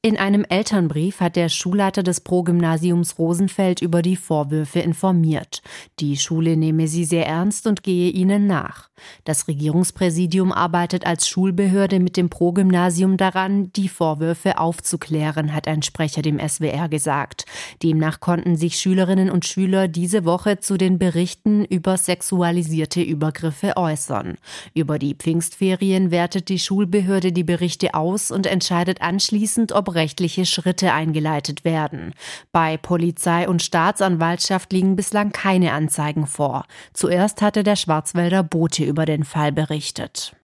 In einem Elternbrief hat der Schulleiter des Progymnasiums Rosenfeld über die Vorwürfe informiert. Die Schule nehme sie sehr ernst und gehe ihnen nach. Das Regierungspräsidium arbeitet als Schulbehörde mit dem Progymnasium daran, die Vorwürfe aufzuklären, hat ein Sprecher dem SWR gesagt. Demnach konnten sich Schülerinnen und Schüler diese Woche zu den Berichten über sexualisierte Übergriffe äußern. Über die Pfingstferien wertet die Schulbehörde die Berichte aus und entscheidet anschließend, ob rechtliche Schritte eingeleitet werden. Bei Polizei und Staatsanwaltschaft liegen bislang keine Anzeigen vor. Zuerst hatte der Schwarzwälder Bote über den Fall berichtet.